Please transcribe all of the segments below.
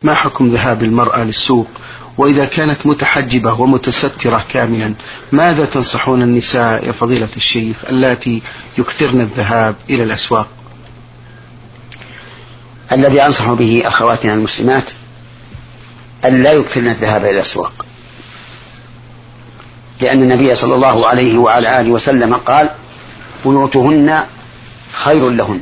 ما حكم ذهاب المرأة للسوق؟ وإذا كانت متحجبة ومتسترة كاملا ماذا تنصحون النساء يا فضيلة الشيخ اللاتي يكثرن الذهاب إلى الأسواق؟ الذي أنصح به أخواتنا المسلمات أن لا يكثرن الذهاب إلى الأسواق، لأن النبي صلى الله عليه وعلى آله وسلم قال: بيوتهن خير لهن.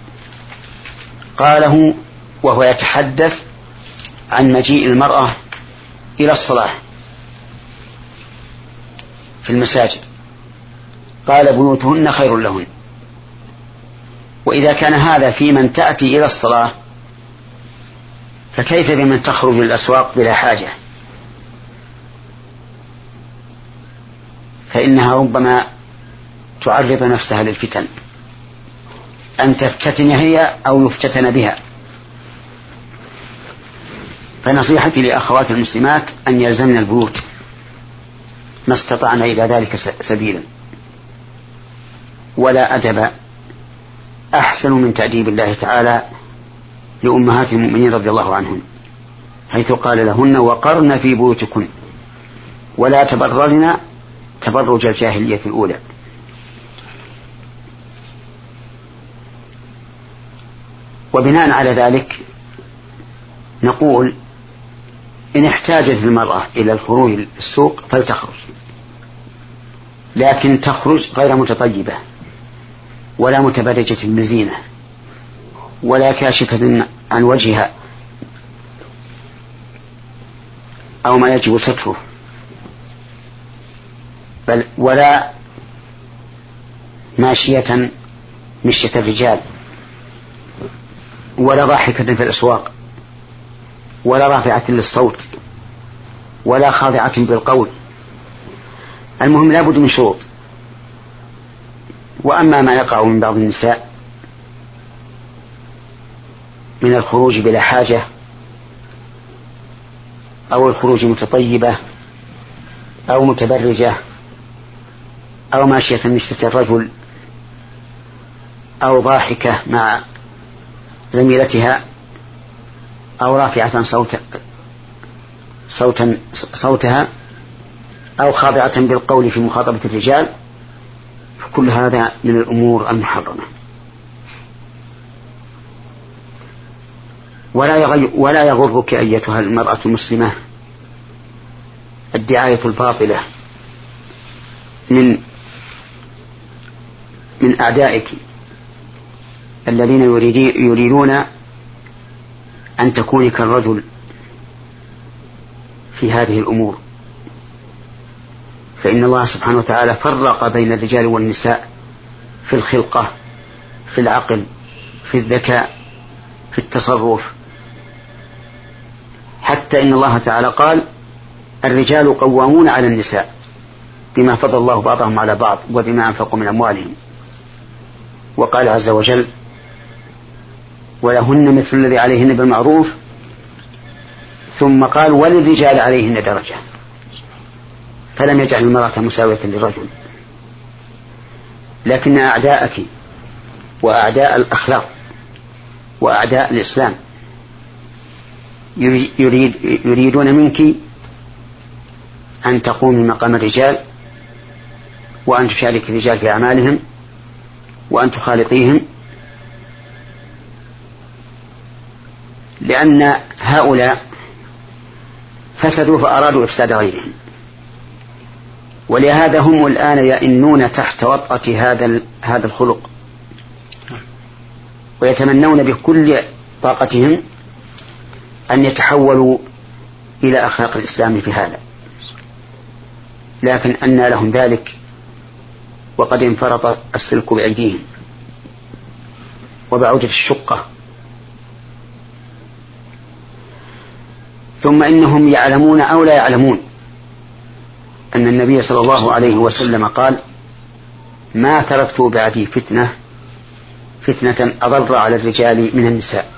قاله وهو يتحدث عن مجيء المرأة إلى الصلاة في المساجد، قال: بيوتهن خير لهن. وإذا كان هذا في من تأتي إلى الصلاة، فكيف بمن تخرج للأسواق بلا حاجة؟ فإنها ربما تعرض نفسها للفتن، أن تفتتن هي أو يفتتن بها. فنصيحتي لأخوات المسلمات أن يلزمن البيوت ما استطعنا إلى ذلك سبيلا. ولا أدب أحسن من تأديب الله تعالى لأمهات المؤمنين رضي الله عنهن، حيث قال لهن: وقرن في بيوتكن ولا تبرجن تبرج الجاهلية الأولى. وبناء على ذلك نقول: إن احتاجت المرأة إلى الخروج للسوق فلتخرج، لكن تخرج غير متطيبة ولا متبرجة بزينة ولا كاشفة عن وجهها أو ما يجب ستره، بل ولا ماشية مشية الرجال، ولا ضاحكة في الأسواق، ولا رافعة للصوت، ولا خاضعة بالقول. المهم لا بد من شروط. وأما ما يقع من بعض النساء من الخروج بلا حاجة أو الخروج متطيبة أو متبرجة أو ماشية مشية الرجل أو ضاحكة مع زميلتها أو رافعة صوتها أو خاضعة بالقول في مخاطبة الرجال، فكل هذا من الأمور المحرمة. ولا يغرك أيتها المرأة المسلمة الدعاية الباطلة من أعدائك الذين يريدون أن تكوني كالرجل في هذه الأمور. فإن الله سبحانه وتعالى فرق بين الرجال والنساء في الخلقة، في العقل، في الذكاء، في التصرف، حتى إن الله تعالى قال: الرجال قوامون على النساء بما فضل الله بعضهم على بعض وبما أنفقوا من أموالهم. وقال عز وجل: ولهن مثل الذي عليهن بالمعروف، ثم قال: وللرجال عليهن درجة، فلم يجعل المرأة مساوية للرجل. لكن أعداءك وأعداء الأخلاق وأعداء الإسلام يريدون منك أن تقومي مقام الرجال، وأن تشارك الرجال في أعمالهم، وأن تخالطيهم، لأن هؤلاء فسدوا فأرادوا إفساد غيرهم. ولهذا هم الآن يئنون تحت وطأة هذا الخلق، ويتمنون بكل طاقتهم أن يتحولوا إلى أخلاق الإسلام في هذا، لكن أنى لهم ذلك وقد انفرط السلك بأيديهم وبعوجة الشقة. ثم إنهم يعلمون أو لا يعلمون أن النبي صلى الله عليه وسلم قال: ما تركت بعدي فتنة أضر على الرجال من النساء.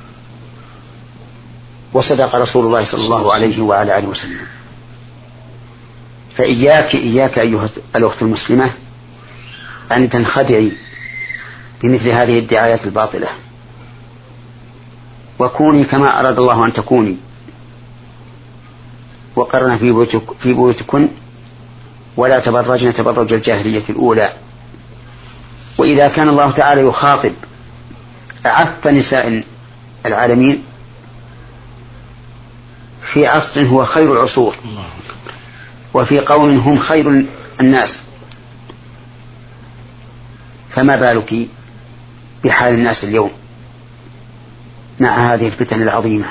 وصدق رسول الله صلى الله عليه وعلى آله وسلم. فإياك أيها الأخت المسلمة أن تنخدعي بمثل هذه الدعايات الباطلة، وكوني كما أراد الله أن تكوني، وقرن في بيوتكن ولا تبرجن تبرج الجاهلية الأولى. وإذا كان الله تعالى يخاطب أعف نساء العالمين في عصر هو خير العصور وفي قوم هم خير الناس، فما بالك بحال الناس اليوم مع هذه الفتن العظيمة؟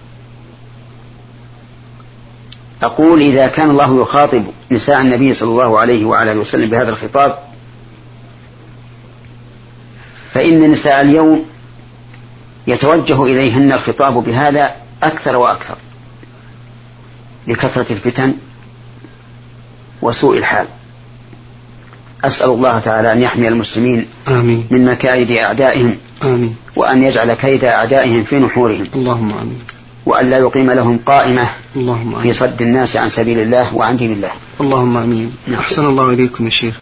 أقول إذا كان الله يخاطب نساء النبي صلى الله عليه وعلى آله وسلم بهذا الخطاب، فإن نساء اليوم يتوجه إليهن الخطاب بهذا أكثر وأكثر لكثرة الفتن وسوء الحال. أسأل الله تعالى أن يحمي المسلمين آمين. من مكائد أعدائهم، آمين. وأن يجعل كيد أعدائهم في نحورهم، اللهم آمين. وأن لا يقيم لهم قائمة اللهم آمين. في صد الناس عن سبيل الله وعن دين الله. اللهم آمين. أحسن الله إليكم يا شيخ.